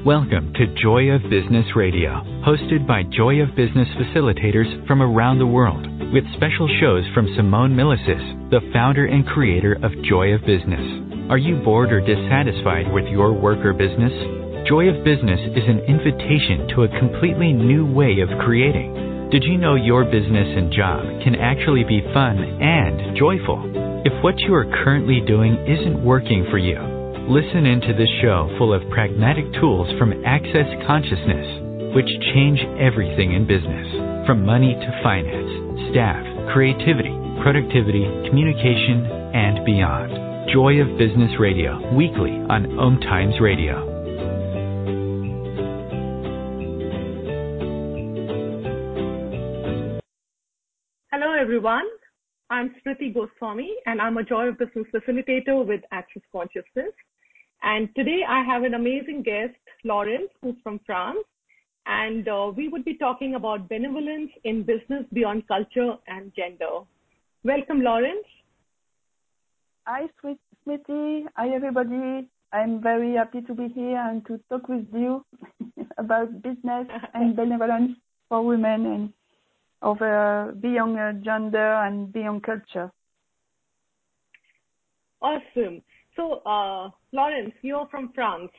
Welcome to Joy of Business Radio, hosted by Joy of Business facilitators from around the world, with special shows from Simone Milasas, the founder and creator of Joy of Business. Are you bored or dissatisfied with your work or business? Joy of Business is an invitation to a completely new way of creating. Did you know your business and job can actually be fun and joyful? If what you are currently doing isn't working for you, listen into this show full of pragmatic tools from Access Consciousness, which change everything in business, from money to finance, staff, creativity, productivity, communication, and beyond. Joy of Business Radio, weekly on Om Times Radio. Hello everyone, I'm Smriti Goswami and I'm a Joy of Business facilitator with Access Consciousness. And today I have an amazing guest, Lawrence, who's from France, and we would be talking about benevolence in business beyond culture and gender. Welcome, Lawrence. Hi, Smriti. Hi, everybody. I'm very happy to be here and to talk with you about business and benevolence for women and over beyond gender and beyond culture. Awesome. So, Lawrence, you're from France.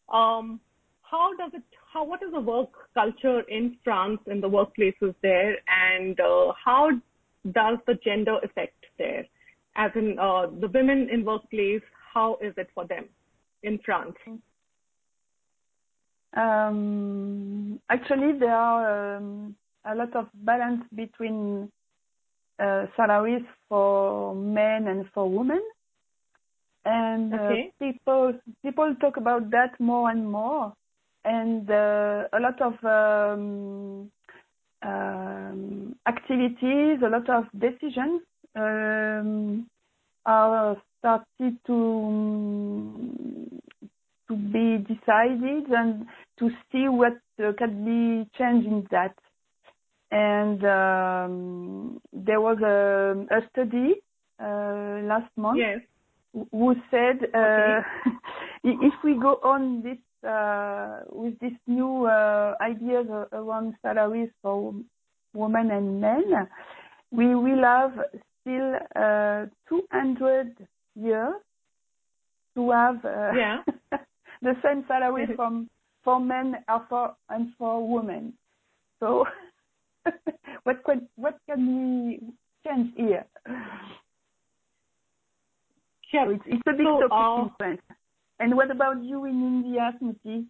What is the work culture in France in the workplaces there, and how does the gender affect there? As in, the women in workplace, how is it for them in France? Actually, there are a lot of balance between salaries for men and for women. And people talk about that more and more, and a lot of activities, a lot of decisions are started to be decided and to see what can be changed in that. And there was a study last month. Yes. Who said if we go on this with this new ideas around salaries for women and men, we will have still 200 years to have the same salary for men and for women. So what can we change here? Sure. It's a big topic in France. And what about you in India, Smriti?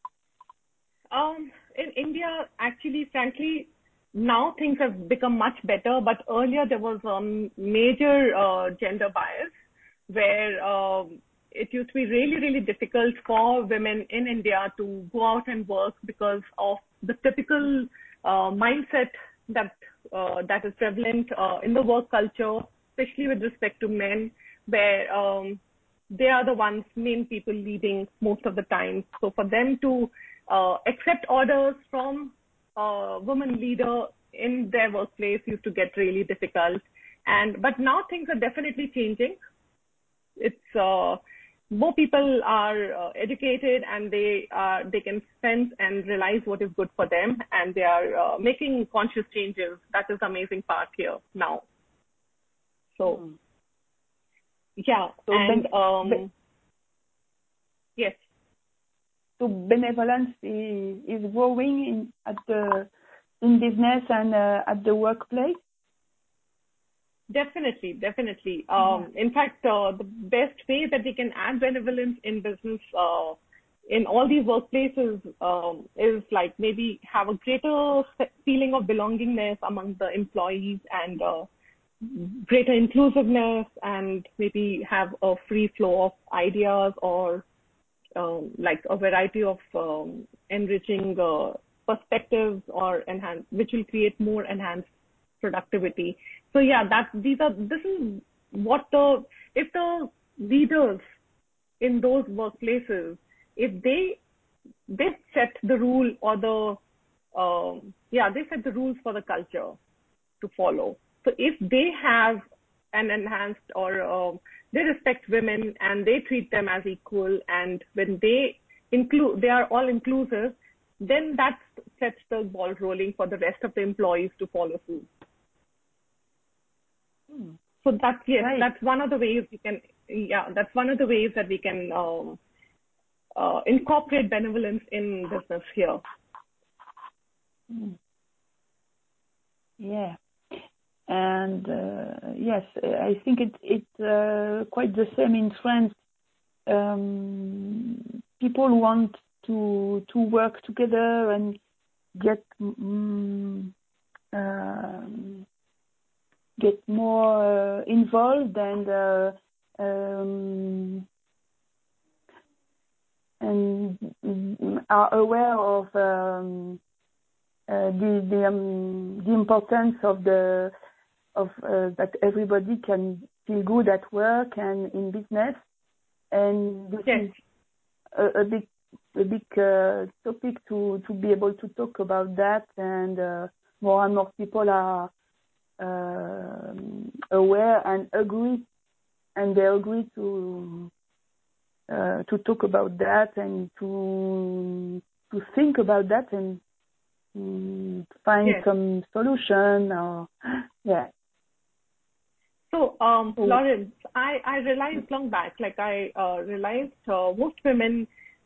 In India, actually, frankly, now things have become much better, but earlier there was major gender bias where it used to be really, really difficult for women in India to go out and work because of the typical mindset that is prevalent in the work culture, especially with respect to men, where they are the main people leading most of the time. So for them to accept orders from a woman leader in their workplace used to get really difficult. But now things are definitely changing. It's more people are educated and they can sense and realize what is good for them, and they are making conscious changes. That is the amazing part here now. So. Yeah, so yes. So benevolence is growing in business and at the workplace? Definitely. In fact, the best way that we can add benevolence in business in all these workplaces is like maybe have a greater feeling of belongingness among the employees and greater inclusiveness, and maybe have a free flow of ideas or like a variety of enriching perspectives or which will create more enhanced productivity. So yeah, this is what if the leaders in those workplaces, if they set the rule or they set the rules for the culture to follow. So if they have an enhanced or they respect women and they treat them as equal, and when they they are all inclusive, then that sets the ball rolling for the rest of the employees to follow suit. So that's, yes, right. That's one of the ways we can, that's one of the ways that we can incorporate benevolence in business here. Yeah. And yes, I think it's quite the same in France. People want to work together and get more involved and are aware of the importance of that everybody can feel good at work and in business, and this is a big topic to be able to talk about that, and more and more people are aware and agree, and they agree to talk about that and to think about that and to find some solution. So, Lawrence, I realized long back, I realized most women,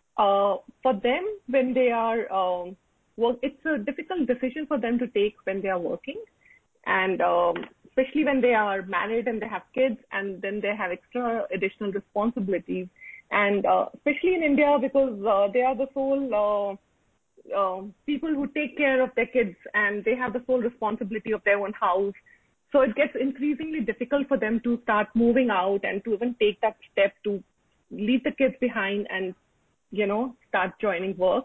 for them, when they are it's a difficult decision for them to take when they are working, and especially when they are married and they have kids, and then they have extra additional responsibilities, and especially in India, because they are the sole people who take care of their kids, and they have the sole responsibility of their own house. So it gets increasingly difficult for them to start moving out and to even take that step to leave the kids behind and, start joining work.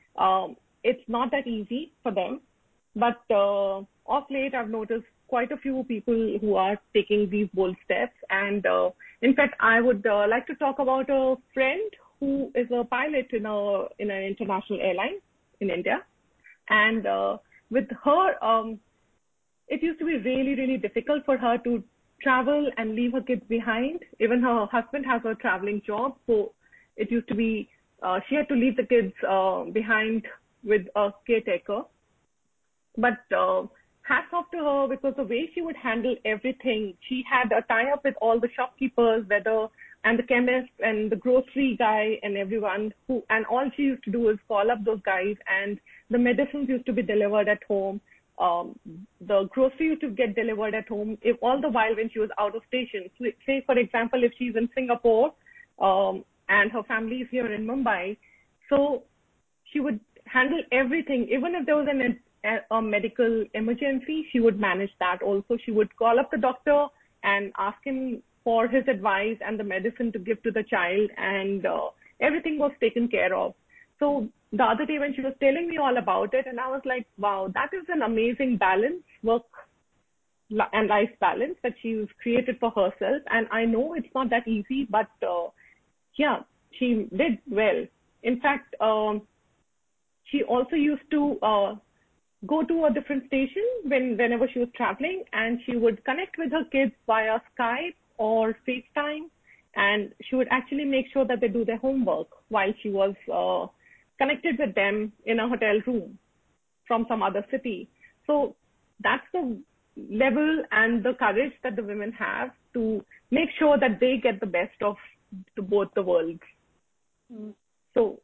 It's not that easy for them. But of late, I've noticed quite a few people who are taking these bold steps. And in fact, I would like to talk about a friend who is a pilot in an international airline in India. And with her, it used to be really, really difficult for her to travel and leave her kids behind. Even her husband has a traveling job. So it used to be, she had to leave the kids behind with a caretaker. But hats off to her, because the way she would handle everything, she had a tie-up with all the shopkeepers, and the chemist and the grocery guy and everyone, and all she used to do is call up those guys, and the medicines used to be delivered at home. The grocery used to get delivered at home, all the while when she was out of station. So, say, for example, if she's in Singapore and her family is here in Mumbai, so she would handle everything. Even if there was a medical emergency, she would manage that also. She would call up the doctor and ask him for his advice and the medicine to give to the child, and everything was taken care of. So the other day when she was telling me all about it, and I was like, wow, that is an amazing balance, work and life balance that she's created for herself. And I know it's not that easy, but she did well. In fact, she also used to go to a different station whenever she was traveling, and she would connect with her kids via Skype or FaceTime, and she would actually make sure that they do their homework while she was connected with them in a hotel room from some other city. So that's the level and the courage that the women have to make sure that they get the best of both the worlds. So,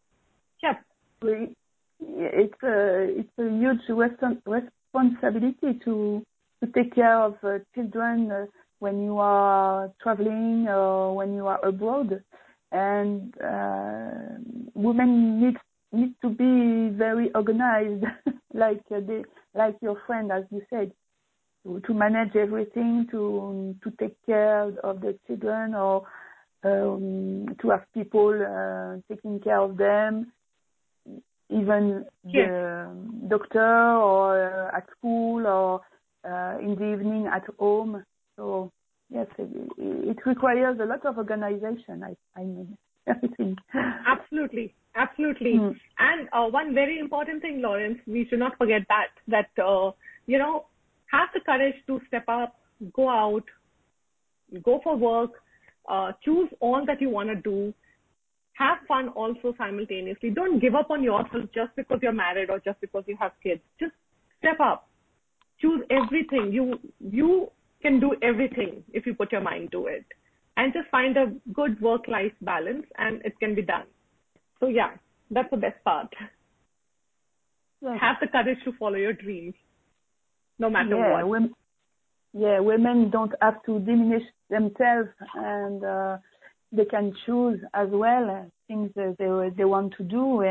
it's a huge responsibility to take care of children when you are traveling or when you are abroad, and women need to be very organized, like your friend, as you said, to manage everything, to take care of the children, or to have people taking care of them, even the doctor, or at school, or in the evening at home. So yes, it requires a lot of organization. I mean, everything. Absolutely. And one very important thing, Lawrence, we should not forget that have the courage to step up, go out, go for work, choose all that you want to do, have fun also simultaneously. Don't give up on yourself just because you're married or just because you have kids. Just step up. Choose everything. You can do everything if you put your mind to it. And just find a good work-life balance, and it can be done. So yeah, that's the best part. Yes. Have the courage to follow your dreams, no matter what. Women don't have to diminish themselves, and they can choose as well things that they want to do.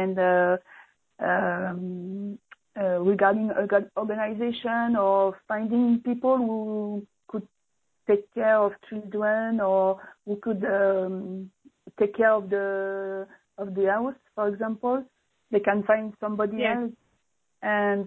And regarding organization or finding people who could take care of children or who could take care of the house, for example, they can find somebody else, and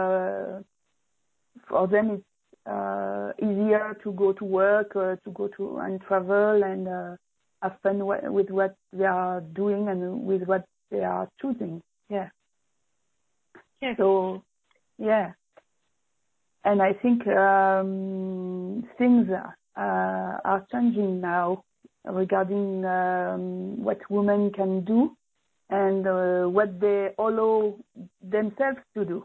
for them it's easier to go to work, to go to and travel and have fun with what they are doing and with what they are choosing. Yeah. Yes. So, yeah. And I think things are changing now regarding what women can do and what they allow themselves to do.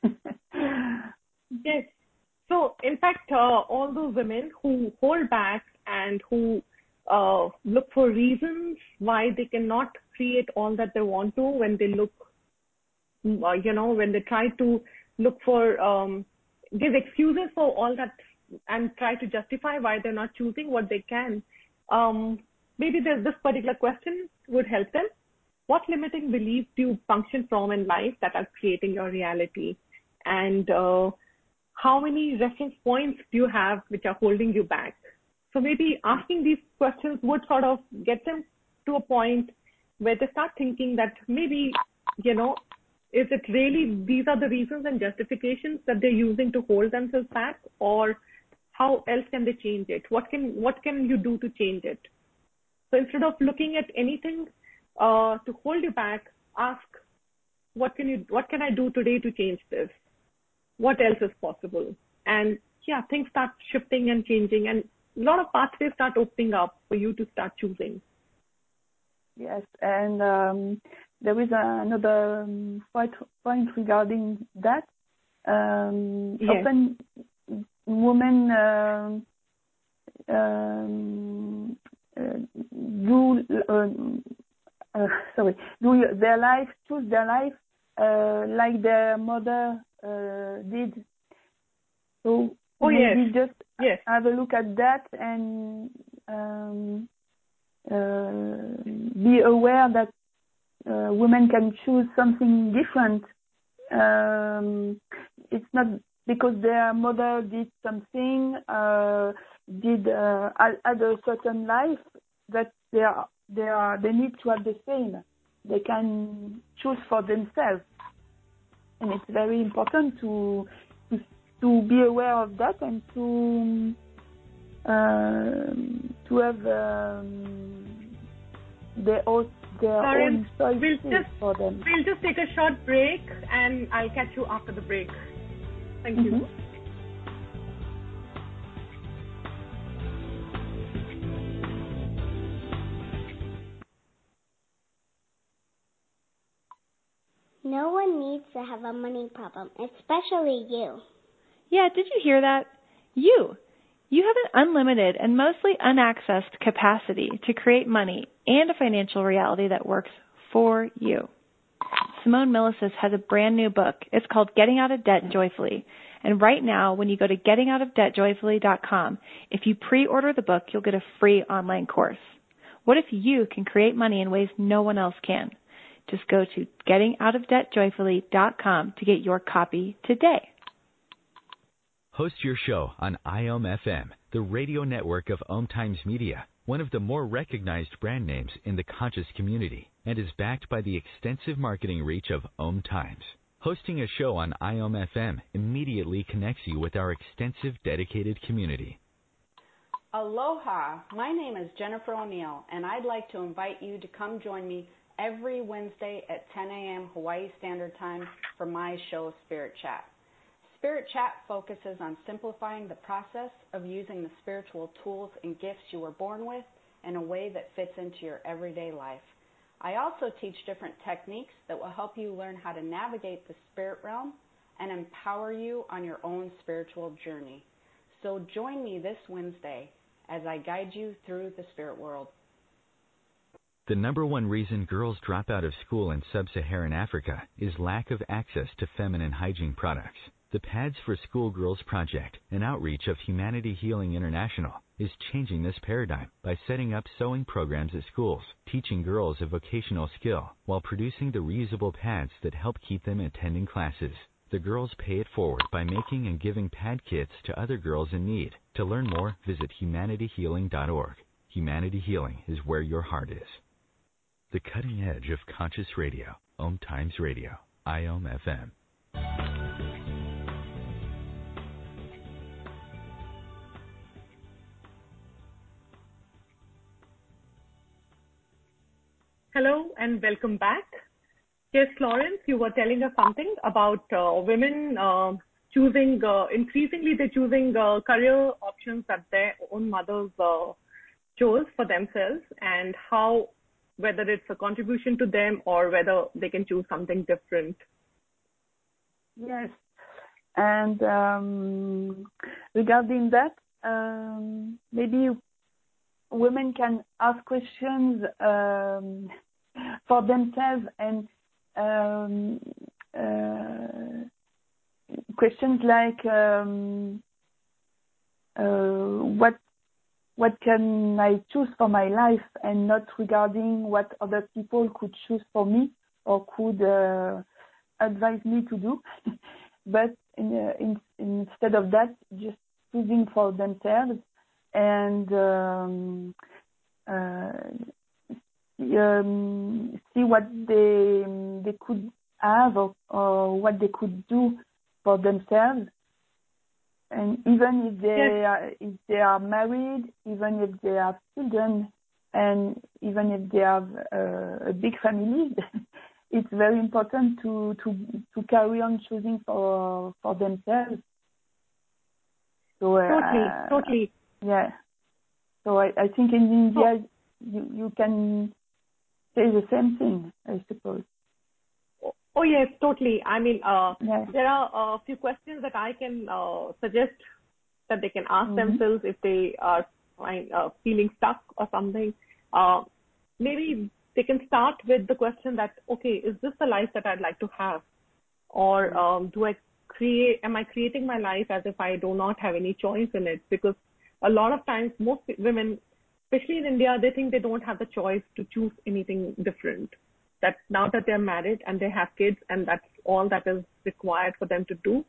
Yes. So, in fact, all those women who hold back and who look for reasons why they cannot create all that they want to, when they look, when they try to look for, give excuses for all that and try to justify why they're not choosing what they can. Maybe this particular question would help them. What limiting beliefs do you function from in life that are creating your reality? And how many reference points do you have which are holding you back? So maybe asking these questions would sort of get them to a point where they start thinking that maybe, is it really these are the reasons and justifications that they're using to hold themselves back, or how else can they change it? What can you do to change it? So instead of looking at anything to hold you back, ask, what can I do today to change this? What else is possible? And things start shifting and changing, and a lot of pathways start opening up for you to start choosing. Yes, and there is another point regarding that. Often women choose their life like their mother did. So maybe just have a look at that and be aware that women can choose something different. It's not because their mother did something, had a certain life, that they need to have the same. They can choose for themselves, and it's very important to be aware of that and to have their own choices for them. We'll just take a short break, and I'll catch you after the break. Thank you. No one needs to have a money problem, especially you. Yeah, did you hear that? You have an unlimited and mostly unaccessed capacity to create money and a financial reality that works for you. Simone Milasas has a brand new book. It's called Getting Out of Debt Joyfully. And right now, when you go to gettingoutofdebtjoyfully.com, if you pre-order the book, you'll get a free online course. What if you can create money in ways no one else can? Just go to gettingoutofdebtjoyfully.com to get your copy today. Host your show on IOM FM, the radio network of Om Times Media, one of the more recognized brand names in the conscious community, and is backed by the extensive marketing reach of Om Times. Hosting a show on IOM FM immediately connects you with our extensive dedicated community. Aloha, my name is Jennifer O'Neill, and I'd like to invite you to come join me every Wednesday at 10 a.m. Hawaii Standard Time for my show, Spirit Chat. Spirit Chat focuses on simplifying the process of using the spiritual tools and gifts you were born with in a way that fits into your everyday life. I also teach different techniques that will help you learn how to navigate the spirit realm and empower you on your own spiritual journey. So join me this Wednesday as I guide you through the spirit world. The number one reason girls drop out of school in sub-Saharan Africa is lack of access to feminine hygiene products. The Pads for Schoolgirls Project, an outreach of Humanity Healing International, is changing this paradigm by setting up sewing programs at schools, teaching girls a vocational skill while producing the reusable pads that help keep them attending classes. The girls pay it forward by making and giving pad kits to other girls in need. To learn more, visit humanityhealing.org. Humanity Healing is where your heart is. The cutting edge of conscious radio. Om Times Radio. IOM FM. Hello and welcome back. Yes, Florence, you were telling us something about women choosing, increasingly they're choosing career options that their own mothers chose for themselves, and how, whether it's a contribution to them or whether they can choose something different. Yes. And regarding that, maybe women can ask questions for themselves, and questions like what can I choose for my life, and not regarding what other people could choose for me or could advise me to do, but instead of that, just choosing for themselves and see what they could have or what they could do for themselves. And even if they are married, even if they have children, and even if they have a big family, it's very important to carry on choosing for themselves. So Totally. Yeah. So I think in India you can say the same thing, I suppose. Oh, yes, totally. I mean, there are a few questions that I can suggest that they can ask themselves if they are feeling stuck or something. Maybe they can start with the question that, okay, is this the life that I'd like to have? Or am I creating my life as if I do not have any choice in it? Because a lot of times, most women, especially in India, they think they don't have the choice to choose anything different. That now that they're married and they have kids and that's all that is required for them to do.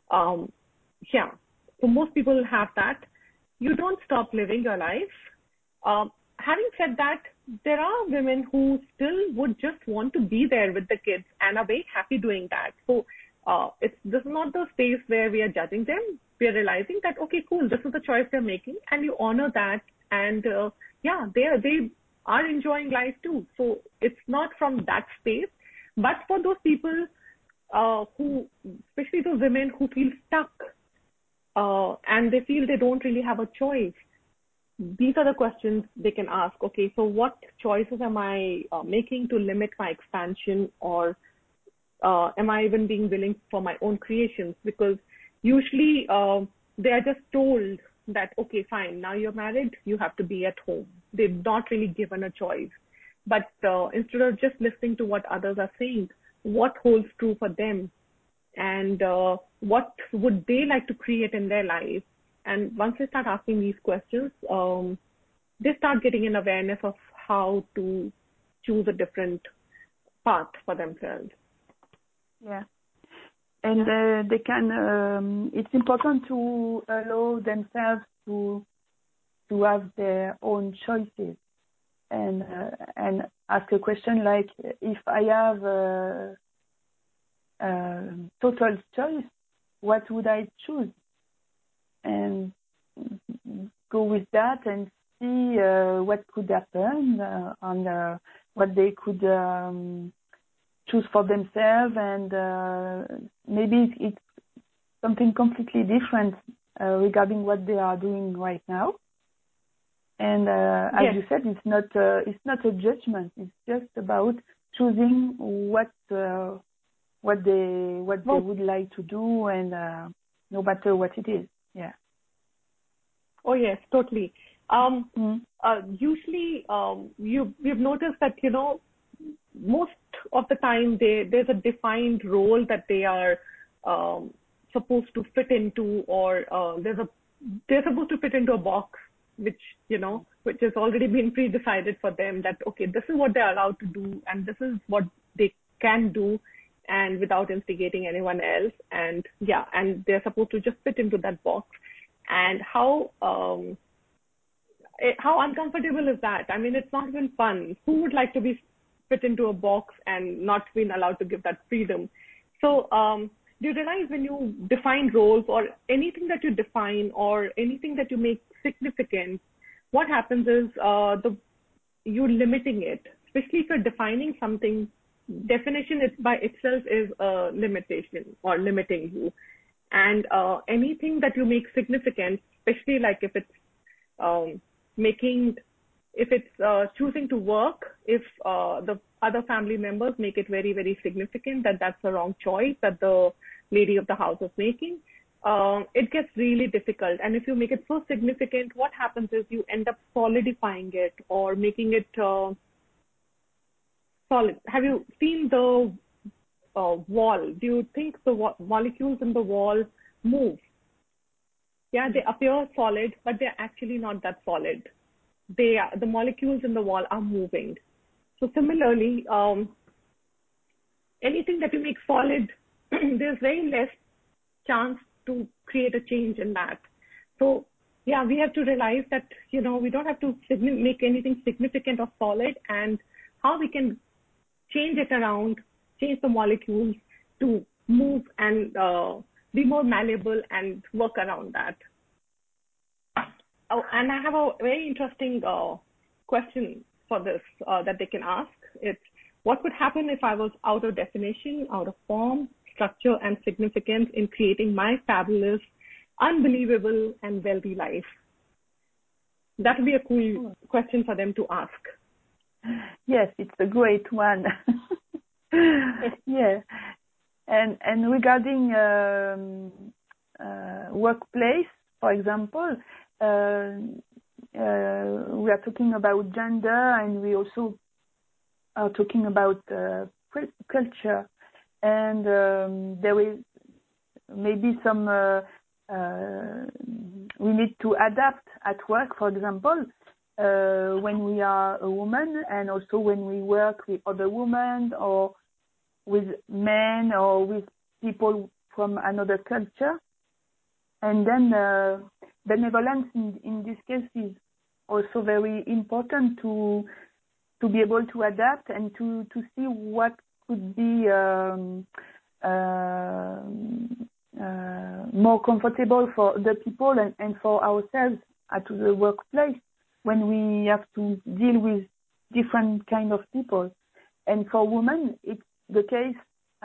So most people have that. You don't stop living your life. Having said that, there are women who still would just want to be there with the kids and are very happy doing that. So this is not the space where we are judging them. We are realizing that, okay, cool, this is the choice they're making, and you honor that. And they are enjoying life too. So it's not from that space. But for those people who, especially those women who feel stuck and they feel they don't really have a choice, these are the questions they can ask. Okay, so what choices am I making to limit my expansion, or am I even being willing for my own creations? Because usually they are just told that, okay, fine, now you're married, you have to be at home. They're not really given a choice. But instead of just listening to what others are saying, what holds true for them, and what would they like to create in their life? And once they start asking these questions, they start getting an awareness of how to choose a different path for themselves. Yeah. And they can. It's important to allow themselves to have their own choices, and ask a question like, if I have total choice, what would I choose? And go with that and see what could happen on what they could choose for themselves, and maybe it's something completely different regarding what they are doing right now. And as you said, it's not a judgment. It's just about choosing what they would like to do, and no matter what it is. Yeah. Oh yes, totally. Usually, we've noticed that most of the time there's a defined role that they are supposed to fit into, or they're supposed to fit into a box which has already been pre-decided for them, that okay, this is what they're allowed to do and this is what they can do, and without instigating anyone else, and they're supposed to just fit into that box. And how uncomfortable is that? I mean, it's not even fun. Who would like to be fit into a box and not being allowed to give that freedom? So do you realize when you define roles, or anything that you define, or anything that you make significant, what happens is you're limiting it. Especially if you're defining something, definition by itself is a limitation or limiting you. And anything that you make significant, especially like if it's choosing to work, if the other family members make it very, very significant that that's the wrong choice that the lady of the house is making, it gets really difficult. And if you make it so significant, what happens is you end up solidifying it or making it solid. Have you seen the wall? Do you think the molecules in the wall move? Yeah, they appear solid, but they're actually not that solid. The molecules in the wall are moving. So similarly, anything that you make solid, there's very less chance to create a change in that. So yeah, we have to realize that, we don't have to make anything significant or solid, and how we can change it around, change the molecules to move and be more malleable and work around that. Oh, and I have a very interesting question for this that they can ask. It's, what would happen if I was out of definition, out of form, structure, and significance in creating my fabulous, unbelievable, and wealthy life? That would be a cool question for them to ask. Yes, it's a great one. Yeah. And regarding workplace, for example, we are talking about gender, and we also are talking about culture. And there is maybe some we need to adapt at work, for example, when we are a woman, and also when we work with other women or with men or with people from another culture. And then benevolence in this case is also very important to be able to adapt and to see what could be more comfortable for the people and for ourselves at the workplace when we have to deal with different kind of people. And for women, it's the case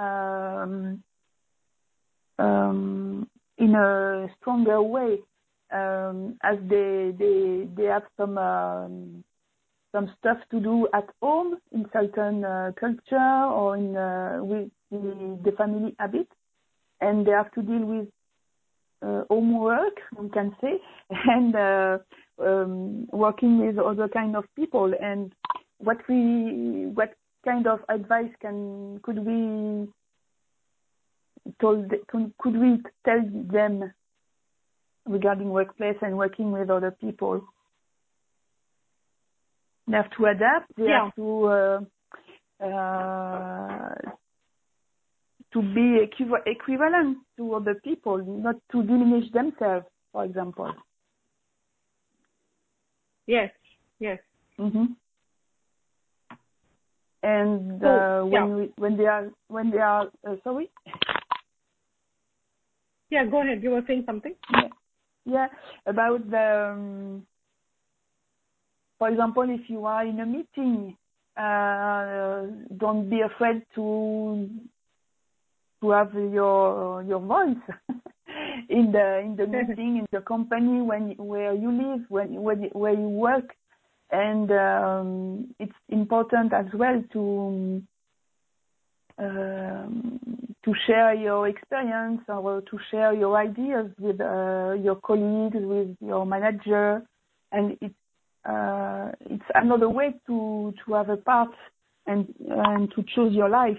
in a stronger way, as they have some stuff to do at home in certain culture or in with the family habit, and they have to deal with homework, we can say, and working with other kind of people. And what kind of advice could we tell them regarding workplace and working with other people? They have to adapt. They have to be equivalent to other people, not to diminish themselves, for example. Yes. Mm-hmm. And when they are sorry. Yeah, go ahead. You were saying something. Yeah, about the. For example, if you are in a meeting, don't be afraid to have your voice. in the meeting, in the company where you live, where you work, and it's important as well to share your experience or to share your ideas with your colleagues, with your manager, and it's another way to have a part and to choose your life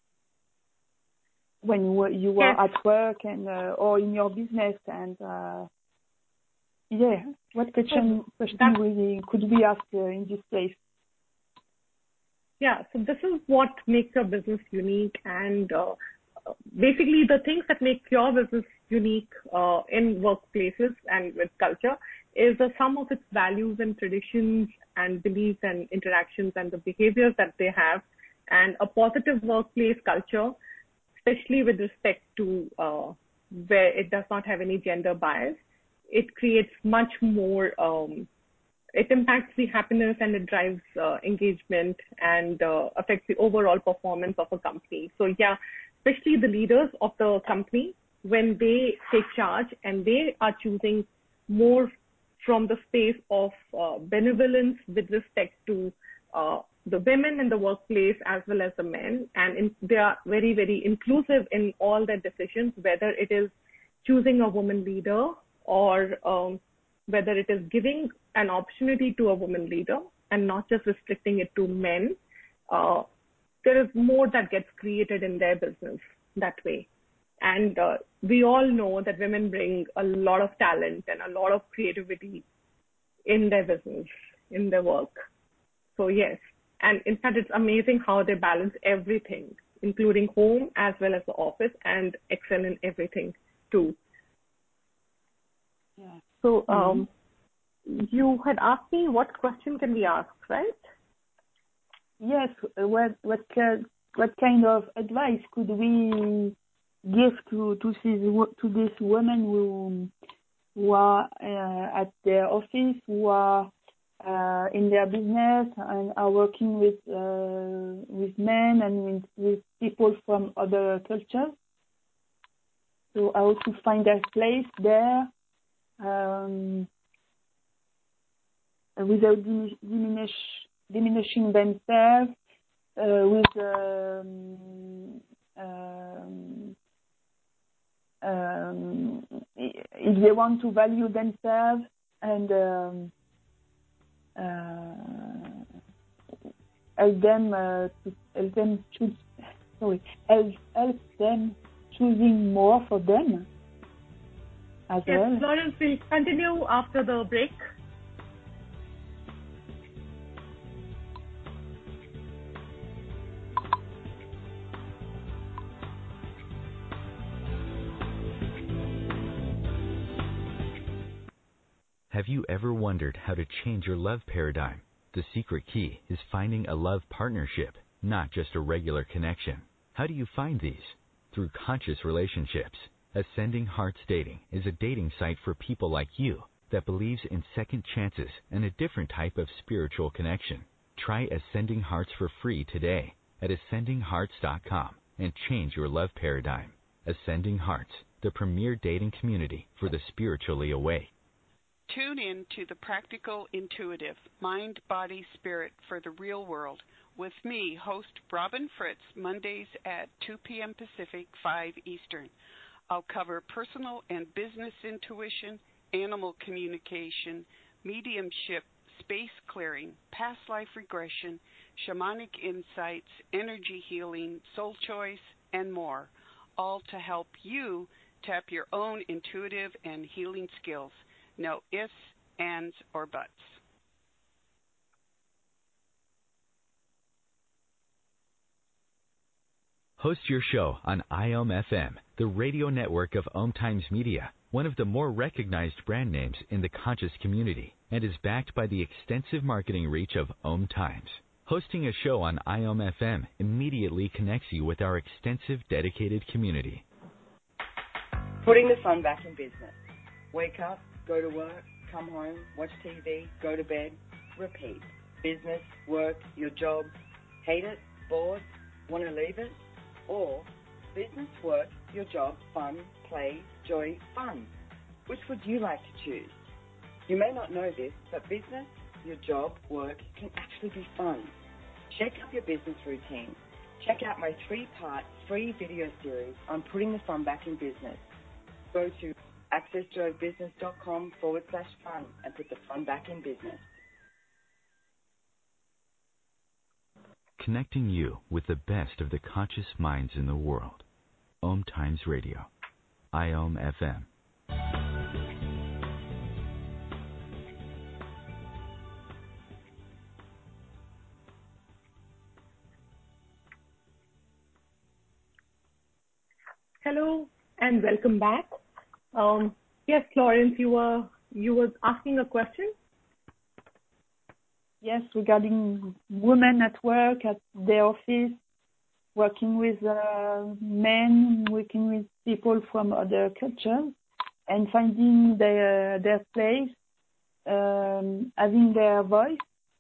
when you are at work and or in your business. And what question could we ask in this place? Yeah, so this is what makes your business unique, and basically the things that make your business unique in workplaces and with culture is the sum of its values and traditions and beliefs and interactions and the behaviors that they have, and a positive workplace culture, especially with respect to where it does not have any gender bias. It creates much more, it impacts the happiness and it drives engagement and affects the overall performance of a company. So yeah, especially the leaders of the company, when they take charge and they are choosing more from the space of benevolence with respect to the women in the workplace as well as the men, and they are very, very inclusive in all their decisions, whether it is choosing a woman leader or whether it is giving an opportunity to a woman leader and not just restricting it to men. There is more that gets created in their business that way. And we all know that women bring a lot of talent and a lot of creativity in their business, in their work. So yes, and in fact, it's amazing how they balance everything, including home as well as the office, and excel in everything too. Yeah. So you had asked me what question can we ask, right? Yes. What kind of advice could we give to these women who are at their office, who are in their business and are working with men and with people from other cultures? So how to find their place there without diminishing themselves, if they want to value themselves and help them choosing more for them as well. Yes, Florence, we'll continue after the break. Have you ever wondered how to change your love paradigm? The secret key is finding a love partnership, not just a regular connection. How do you find these? Through conscious relationships. Ascending Hearts Dating is a dating site for people like you that believes in second chances and a different type of spiritual connection. Try Ascending Hearts for free today at ascendinghearts.com and change your love paradigm. Ascending Hearts, the premier dating community for the spiritually awake. Tune in to the Practical Intuitive, Mind, Body, Spirit for the Real World with me, host Robin Fritz, Mondays at 2 p.m. Pacific, 5 Eastern. I'll cover personal and business intuition, animal communication, mediumship, space clearing, past life regression, shamanic insights, energy healing, soul choice, and more, all to help you tap your own intuitive and healing skills. No ifs, ands, or buts. Host your show on IOM FM, the radio network of Om Times Media, one of the more recognized brand names in the conscious community, and is backed by the extensive marketing reach of Om Times. Hosting a show on IOM FM immediately connects you with our extensive dedicated community. Putting the fun back in business. Wake up, go to work, come home, watch TV, go to bed, repeat. Business, work, your job, hate it, bored, want to leave it? Or business, work, your job fun, play, joy, fun? Which would you like to choose? You may not know this, but business, your job, work can actually be fun. Shake up your business routine. Check out my 3-part free video series on putting the fun back in business. Go to accessjoybusiness.com/fun and put the fun back in business. Connecting you with the best of the conscious minds in the world. Om Times Radio. IOM FM. Hello and welcome back. Yes, Florence, you were asking a question. Yes, regarding women at work, at their office, working with men, working with people from other cultures, and finding their place, having their voice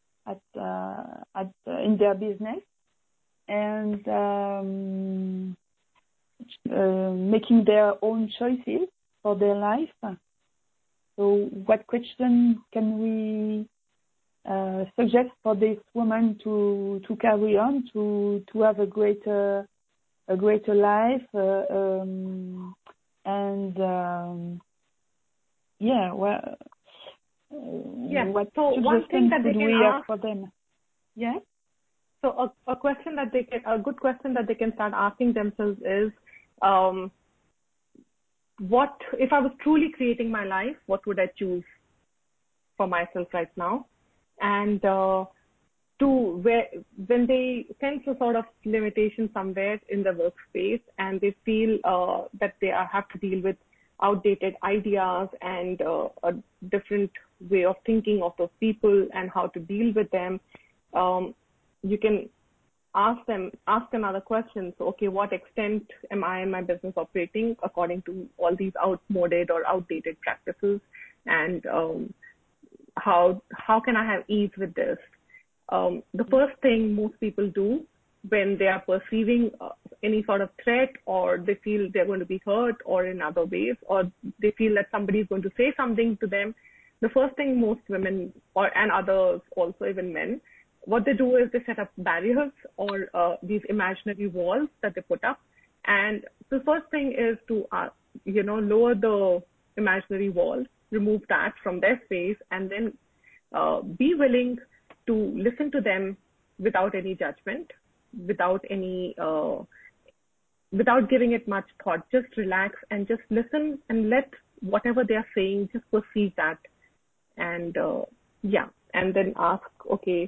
in their business, and making their own choices for their life. So what question can we suggest for this woman to carry on, to have a greater life, what so one thing that they can ask for them? Yeah. So a question that a good question that they can start asking themselves is, what if I was truly creating my life? What would I choose for myself right now? And when they sense a sort of limitation somewhere in the workspace, and they feel that they have to deal with outdated ideas and a different way of thinking of those people and how to deal with them, you can ask another question. So, okay, what extent am I in my business operating according to all these outmoded or outdated practices? And how can I have ease with this? The first thing most people do when they are perceiving any sort of threat, or they feel they're going to be hurt, or in other ways, or they feel that somebody is going to say something to them, the first thing most women and others, also even men, what they do is they set up barriers or these imaginary walls that they put up. And the first thing is to, lower the imaginary wall, remove that from their space, and then be willing to listen to them without any judgment, without giving it much thought. Just relax and just listen and let whatever they are saying, just perceive that. And and then ask, okay,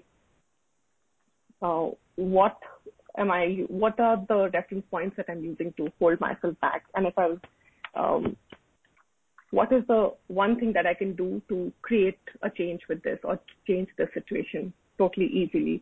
what are the reference points that I'm using to hold myself back? And if I was, what is the one thing that I can do to create a change with this, or change the situation totally easily?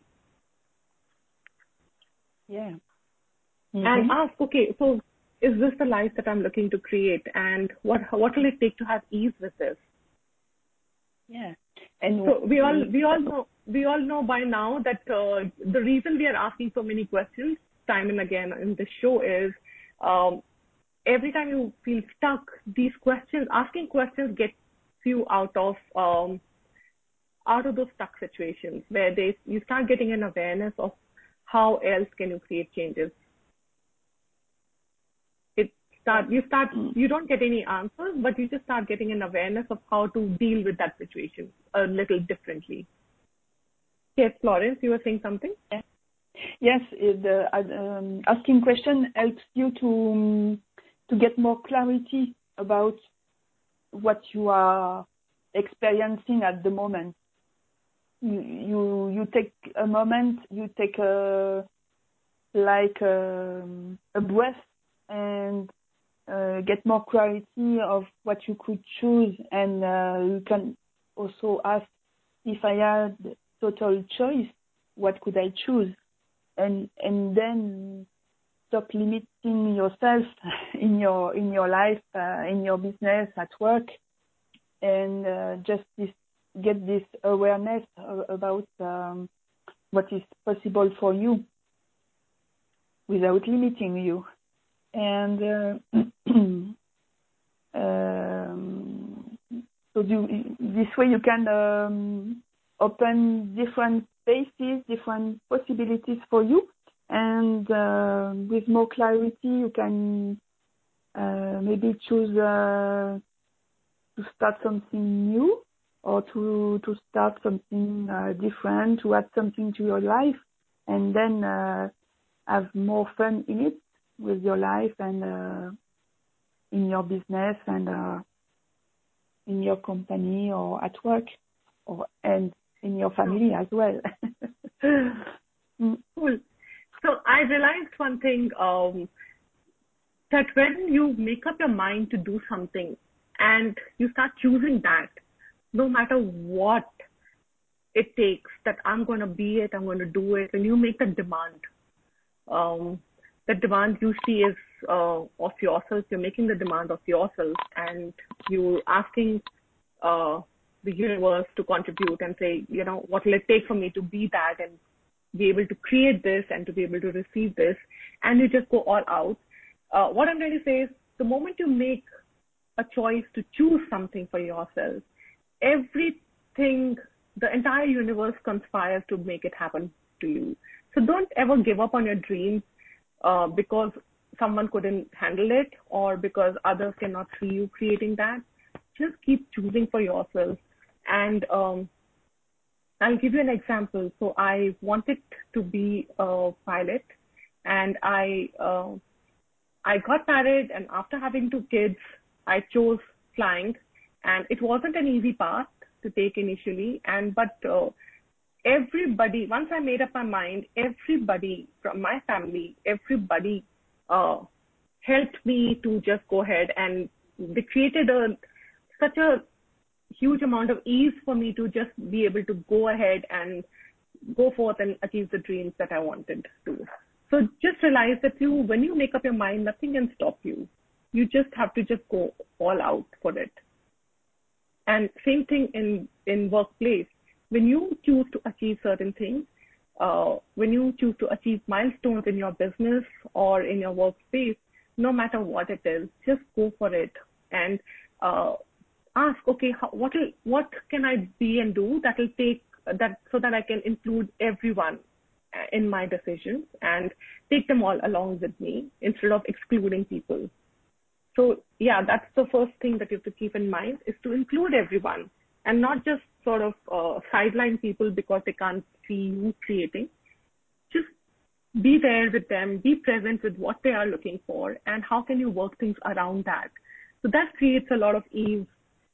Yeah. Mm-hmm. And ask, okay, so is this the life that I'm looking to create? And what will it take to have ease with this? Yeah. And so we all know by now that the reason we are asking so many questions time and again in the show is every time you feel stuck, asking questions gets you out of those stuck situations where you start getting an awareness of how else can you create changes. You don't get any answers, but you just start getting an awareness of how to deal with that situation a little differently. Yes, Florence, you were saying something? Yes, asking question helps you to get more clarity about what you are experiencing at the moment. You take a moment, you take a breath, and get more clarity of what you could choose. And you can also ask, if I had total choice, what could I choose? And then stop limiting yourself in your life, in your business, at work, and just get this awareness about what is possible for you without limiting you. And so this way you can open different spaces, different possibilities for you, and with more clarity you can maybe choose to start something new, or to start something different, to add something to your life, and then have more fun in it, with your life and in your business and in your company or at work, and in your family as well. Cool. So I realized one thing, that when you make up your mind to do something and you start choosing that, no matter what it takes, that I'm going to be it, I'm going to do it, when you make a demand, the demand usually is of yourself. You're making the demand of yourself, and you're asking the universe to contribute and say, what will it take for me to be that and be able to create this and to be able to receive this, and you just go all out. What I'm trying to say is, the moment you make a choice to choose something for yourself, everything, the entire universe conspires to make it happen to you. So don't ever give up on your dreams because someone couldn't handle it, or because others cannot see you creating that. Just keep choosing for yourself. And I'll give you an example. So I wanted to be a pilot, and I got married, and after having 2 kids, I chose flying, and it wasn't an easy path to take initially. But everybody, once I made up my mind, everybody from my family, everybody helped me to just go ahead, and they created such a huge amount of ease for me to just be able to go ahead and go forth and achieve the dreams that I wanted to. So just realize that when you make up your mind, nothing can stop you. You just have to just go all out for it. And same thing in workplace. When you choose to achieve certain things, when you choose to achieve milestones in your business or in your workspace, no matter what it is, just go for it and ask, okay, what can I be and do that will take that, so that I can include everyone in my decisions and take them all along with me instead of excluding people. So yeah, that's the first thing that you have to keep in mind, is to include everyone and not just sort of sideline people because they can't see you creating. Just be there with them, be present with what they are looking for, and how can you work things around that. So that creates a lot of ease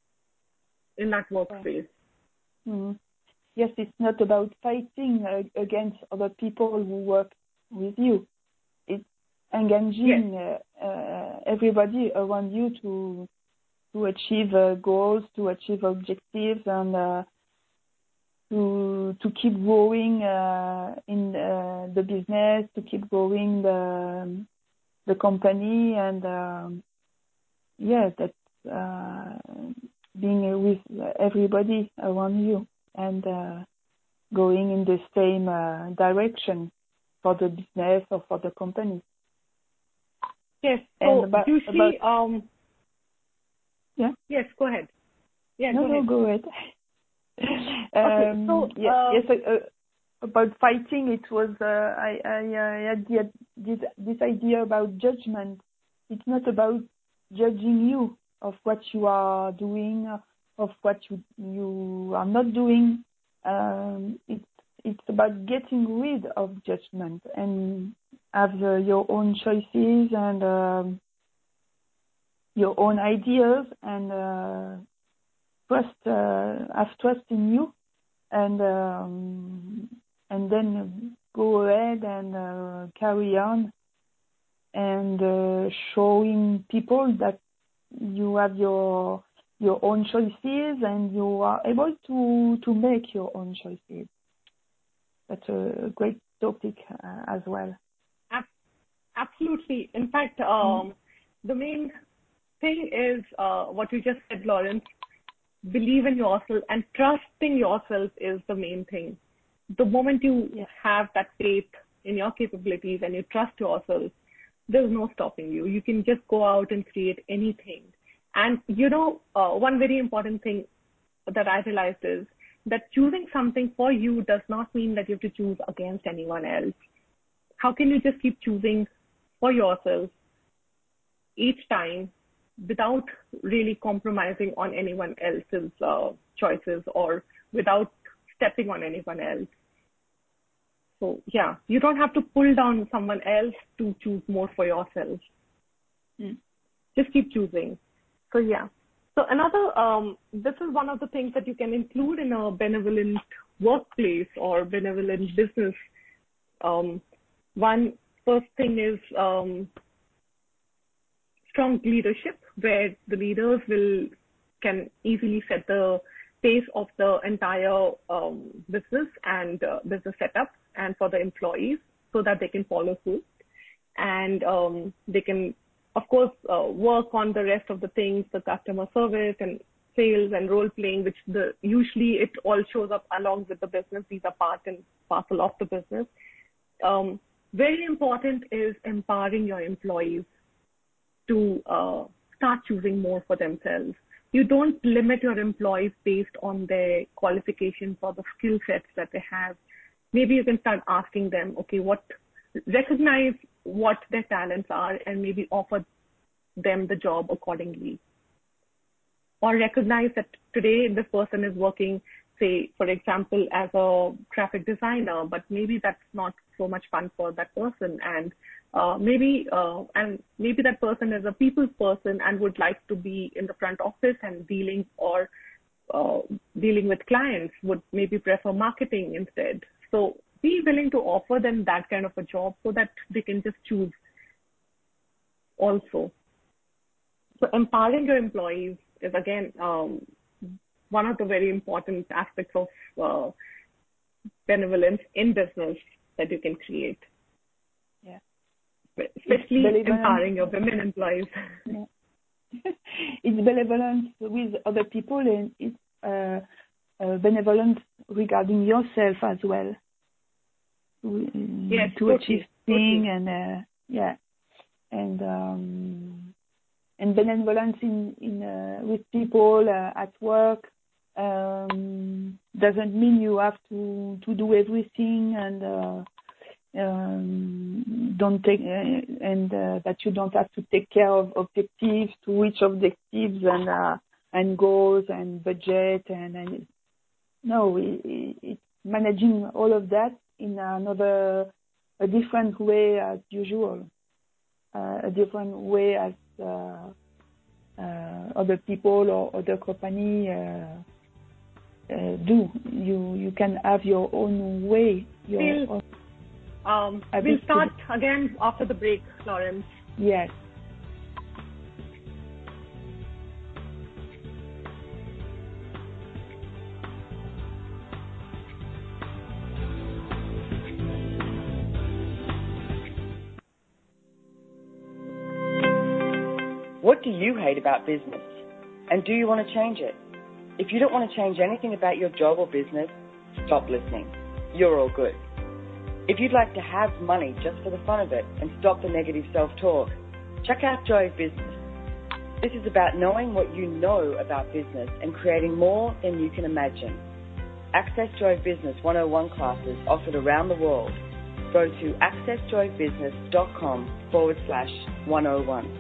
in that workspace. Mm-hmm. Yes, it's not about fighting against other people who work with you. It's engaging everybody around you to achieve goals, to achieve objectives, and to keep growing in the business, to keep growing the company, and that's being with everybody around you and going in the same direction for the business or for the company. Yes. So usually, yeah. Yes, go ahead. Yeah, go ahead. Okay. So about fighting, it was I had this idea about judgment. It's not about judging you of what you are doing, of what you are not doing. It's about getting rid of judgment and have your own choices and your own ideas, and have trust in you, and then go ahead and carry on and showing people that you have your own choices and you are able to make your own choices. That's a great topic as well. Absolutely. In fact, the main thing is what you just said, Lawrence. Believe in yourself, and trusting yourself is the main thing. The moment you have that faith in your capabilities and you trust yourself, there's no stopping you. You can just go out and create anything. And, one very important thing that I realized is that choosing something for you does not mean that you have to choose against anyone else. How can you just keep choosing for yourself each time without really compromising on anyone else's choices or without stepping on anyone else? So, yeah, you don't have to pull down someone else to choose more for yourself. Just keep choosing. So, yeah. So another, this is one of the things that you can include in a benevolent workplace or benevolent business. One first thing is strong leadership, where the leaders can easily set the pace of the entire business and business setup and for the employees so that they can follow suit. And they can, of course, work on the rest of the things, the customer service and sales and role playing, which usually it all shows up along with the business. These are part and parcel of the business. Very important is empowering your employees to start choosing more for themselves. You don't limit your employees based on their qualifications or the skill sets that they have. Maybe you can start asking them, okay, recognize what their talents are and maybe offer them the job accordingly. Or recognize that today this person is working, say, for example, as a graphic designer, but maybe that's not so much fun for that person. And maybe that person is a people's person and would like to be in the front office and dealing with clients, would maybe prefer marketing instead. So be willing to offer them that kind of a job so that they can just choose also. So empowering your employees is, again, one of the very important aspects of benevolence in business that you can create. Yeah. Especially empowering your women employees. Yeah. It's benevolence with other people, and it's benevolence regarding yourself as well. Yes, to achieve things and benevolence in with people at work doesn't mean you have to do everything and that you don't have to take care of objectives, to reach objectives and goals and budget and no, it's managing all of that in a different way as usual, a different way as other people or other company do. You can have your own way. We'll start again after the break, Florence. Yes. What do you hate about business? And do you want to change it? If you don't want to change anything about your job or business, stop listening. You're all good. If you'd like to have money just for the fun of it and stop the negative self-talk, check out Joy of Business. This is about knowing what you know about business and creating more than you can imagine. Access Joy of Business 101 classes offered around the world. Go to accessjoyofbusiness.com/101.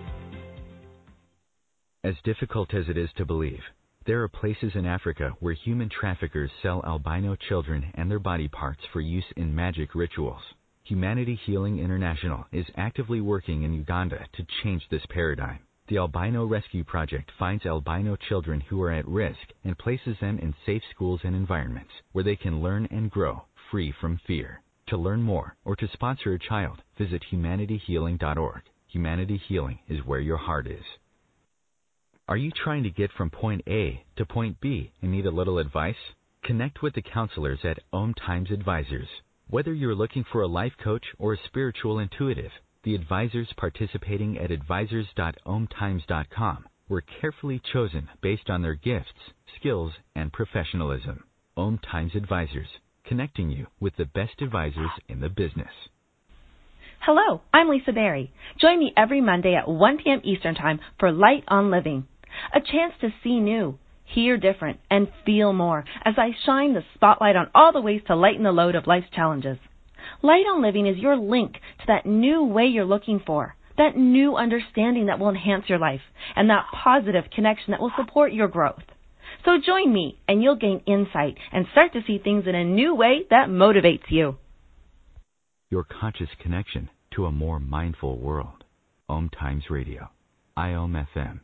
As difficult as it is to believe, there are places in Africa where human traffickers sell albino children and their body parts for use in magic rituals. Humanity Healing International is actively working in Uganda to change this paradigm. The Albino Rescue Project finds albino children who are at risk and places them in safe schools and environments where they can learn and grow free from fear. To learn more or to sponsor a child, visit humanityhealing.org. Humanity Healing is where your heart is. Are you trying to get from point A to point B and need a little advice? Connect with the counselors at Om Times Advisors. Whether you're looking for a life coach or a spiritual intuitive, the advisors participating at advisors.omtimes.com were carefully chosen based on their gifts, skills, and professionalism. Om Times Advisors, connecting you with the best advisors in the business. Hello, I'm Lisa Berry. Join me every Monday at 1 p.m. Eastern Time for Light on Living, a chance to see new, hear different, and feel more as I shine the spotlight on all the ways to lighten the load of life's challenges. Light on Living is your link to that new way you're looking for, that new understanding that will enhance your life, and that positive connection that will support your growth. So join me, and you'll gain insight and start to see things in a new way that motivates you. Your conscious connection to a more mindful world. Om Times Radio. IOM FM.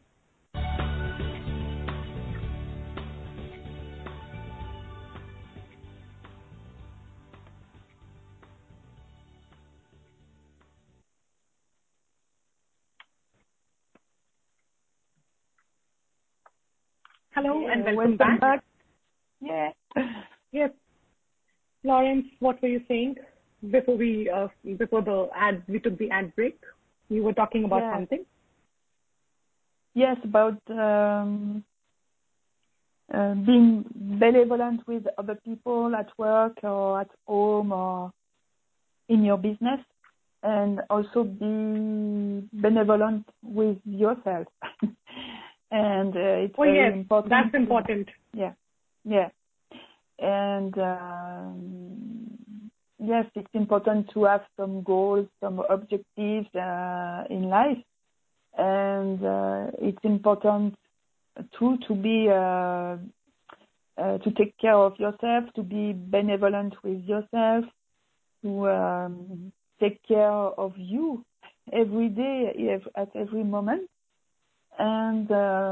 Hello and welcome back. Yeah. Yes. Lawrence, what were you saying before we took the ad break? You were talking about something. Yes, about being benevolent with other people at work or at home or in your business, and also be benevolent with yourself. And it's very important. That's important. Yeah. And yes, it's important to have some goals, some objectives in life, and it's important too to be to take care of yourself, to be benevolent with yourself, to take care of you every day, at every moment. And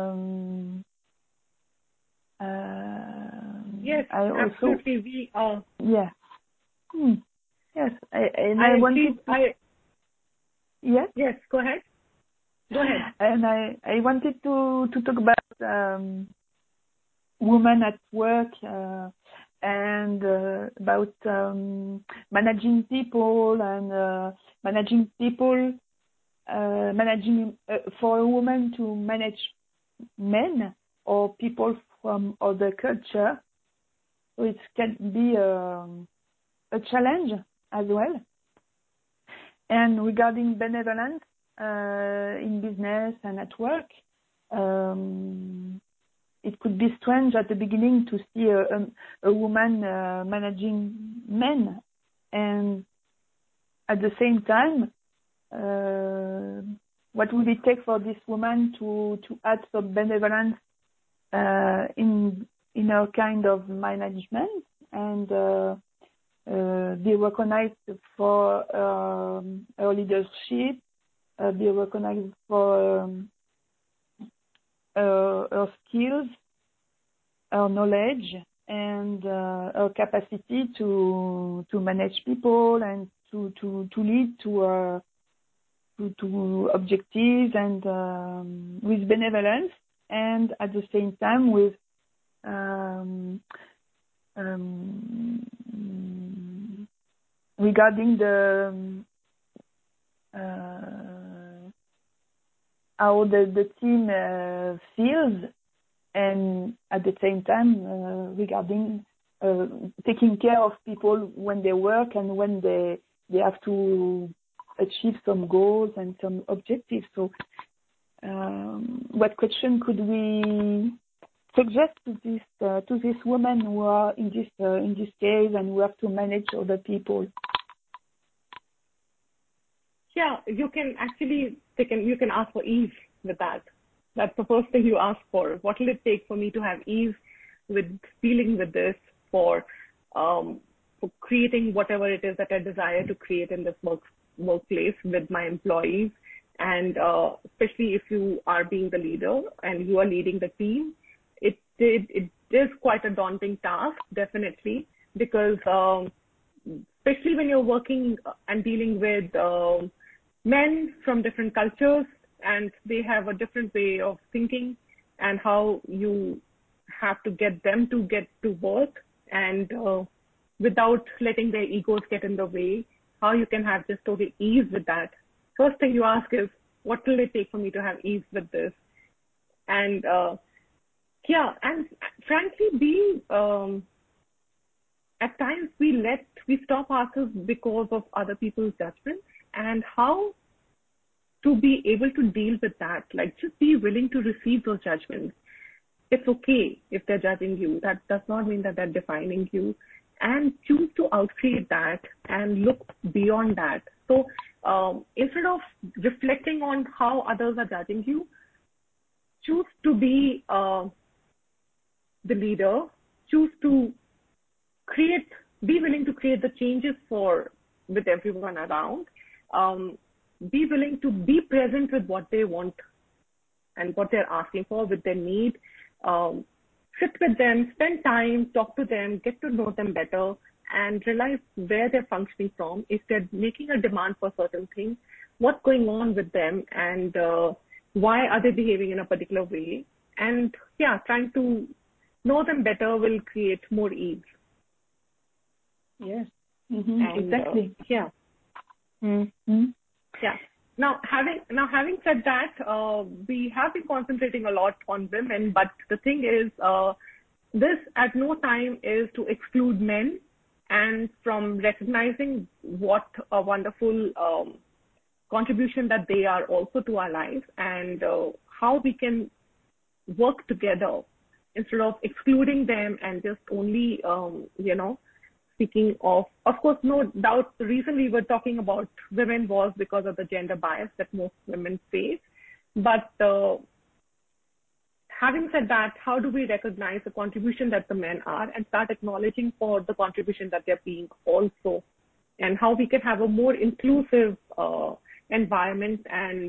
yes, I also, absolutely. We are. Yeah. Yes. Yes. Yes. Go ahead. And I wanted to talk about women at work and about managing people and managing for a woman to manage men or people from other culture. So it can be a challenge as well. And regarding benevolence in business and at work, it could be strange at the beginning to see a woman managing men, and at the same time, what will it take for this woman to add some benevolence in her kind of management and be recognized for her leadership, be recognized for her skills, her knowledge, and her capacity to manage people and to lead to objectives and with benevolence, and at the same time with regarding the how the team feels, and at the same time regarding taking care of people when they work and when they have to achieve some goals and some objectives. So what question could we suggest to these women who are in this case and who have to manage other people? Yeah, you can actually you can ask for ease with that. That's the first thing you ask for. What will it take for me to have ease with dealing with this, for creating whatever it is that I desire to create in this workplace with my employees, and especially if you are being the leader and you are leading the team, it is quite a daunting task, definitely, because especially when you're working and dealing with men from different cultures, and they have a different way of thinking, and how you have to get them to get to work, and without letting their egos get in the way, how you can have just total ease with that. First thing you ask is, what will it take for me to have ease with this? And and frankly, being at times we stop ourselves because of other people's judgment, and how to be able to deal with that. Like, just be willing to receive those judgments. It's okay if they're judging you. That does not mean that they're defining you. And choose to outcreate that and look beyond that. So instead of reflecting on how others are judging you, choose to be the leader. Choose to be willing to create the changes with everyone around. Be willing to be present with what they want and what they're asking for, with their need. Sit with them, spend time, talk to them, get to know them better, and realize where they're functioning from. If they're making a demand for certain things, what's going on with them, and why are they behaving in a particular way? And trying to know them better will create more ease. Yes, exactly. Now, having said that, we have been concentrating a lot on women, but the thing is, this at no time is to exclude men, and from recognizing what a wonderful contribution that they are also to our lives, and how we can work together instead of excluding them and just only, speaking of course, no doubt, the reason we were talking about women was because of the gender bias that most women face. But having said that, how do we recognize the contribution that the men are and start acknowledging for the contribution that they're being also, and how we can have a more inclusive environment and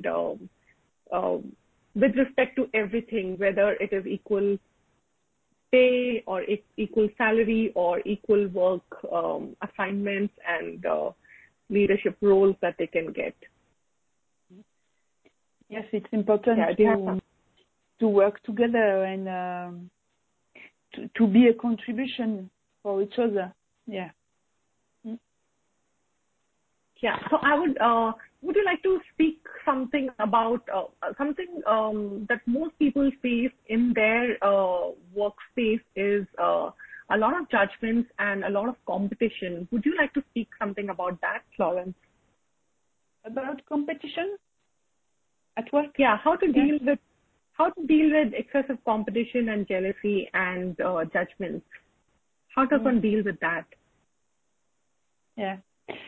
with respect to everything, whether it is equal pay or equal salary or equal work assignments and leadership roles that they can get. Yes, it's important to work together and to be a contribution for each other. Yeah. Yeah. So I would you like to speak something about something that most people face in their workspace is a lot of judgments and a lot of competition. Would you like to speak something about that, Florence? About competition at work? Yeah. How to deal with excessive competition and jealousy and judgments? How does one deal with that? Yeah.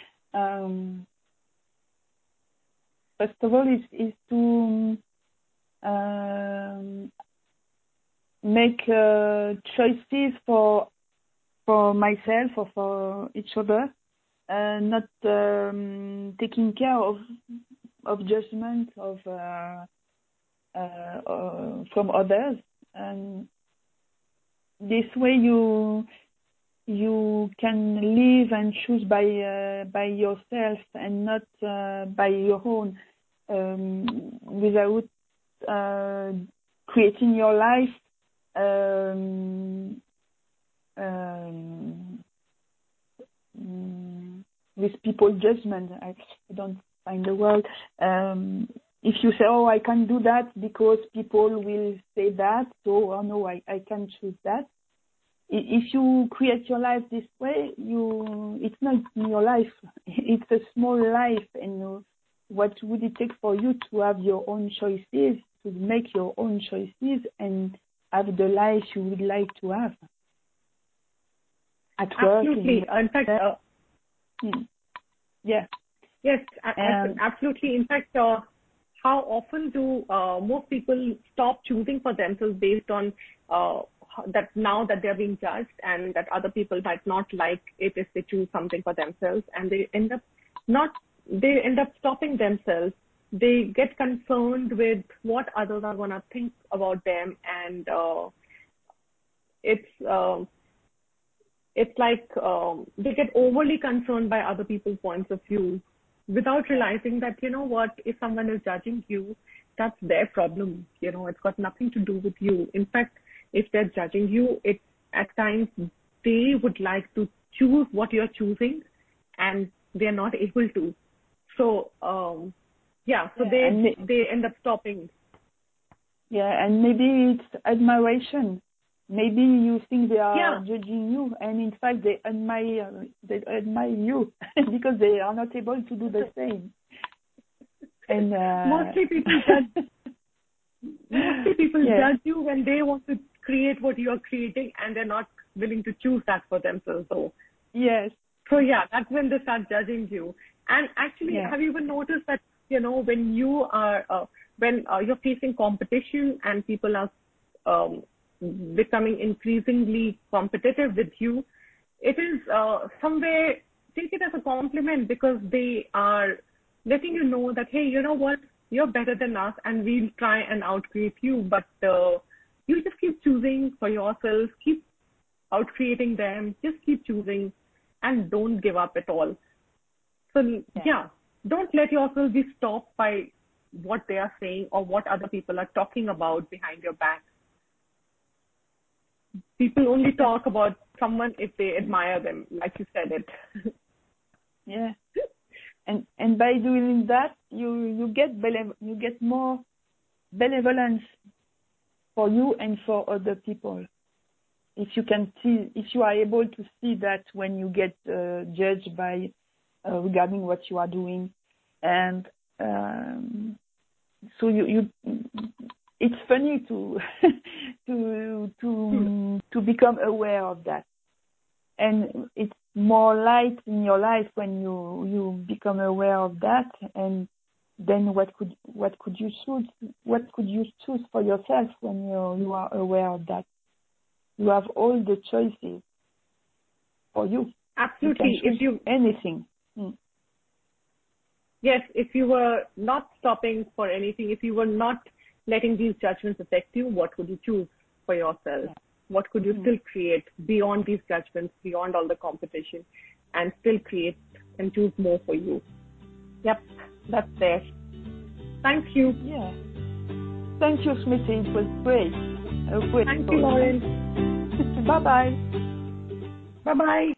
First of all, is to make choices for myself or for each other, not taking care of judgment from others. And this way you can live and choose by yourself and not by your own, without creating your life with people's judgment. I don't find the word. If you say, "Oh, I can't do that because people will say that," so "Oh no, I can't choose that." If you create your life this way, it's not your life. It's a small life, and what would it take for you to have your own choices, to make your own choices, and have the life you would like to have at work? Absolutely. In fact, yeah. Yes, absolutely. In fact, how often do most people stop choosing for themselves based on that now that they're being judged and that other people might not like it if they choose something for themselves, and they end up stopping themselves. They get concerned with what others are going to think about them, and it's like they get overly concerned by other people's points of view without realizing that, you know what, if someone is judging you, that's their problem. It's got nothing to do with you. In fact, if they're judging you, it's at times they would like to choose what you're choosing and they're not able to. So, they end up stopping. Yeah, and maybe it's admiration. Maybe you think they are judging you, and in fact they admire you because they are not able to do the same. And mostly people judge you when they want to create what you are creating, and they're not willing to choose that for themselves. So yes. So yeah, that's when they start judging you. And actually, have you even noticed that, when you are, when you're facing competition and people are becoming increasingly competitive with you, it is somewhere, take it as a compliment, because they are letting you know that, hey, you know what, you're better than us and we'll try and outcreate you. But you just keep choosing for yourself, keep outcreating them, just keep choosing and don't give up at all. So don't let yourself be stopped by what they are saying or what other people are talking about behind your back. People only talk about someone if they admire them, like you said it. Yeah. And by doing that, you get more benevolence for you and for other people. If you are able to see that when you get judged by regarding what you are doing, and so you it's funny to to become aware of that, and it's more light in your life when you become aware of that. And then what could you choose for yourself when you are aware of that? You have all the choices for you. Absolutely. You can choose anything. Yes, if you were not stopping for anything, if you were not letting these judgments affect you, what would you choose for yourself? Yeah. What could you still create beyond these judgments, beyond all the competition, and still create and choose more for you? Yep, that's there. Thank you. Yeah. Thank you, Smithy. It was great. Thank you, Lauren. Bye-bye. Bye-bye.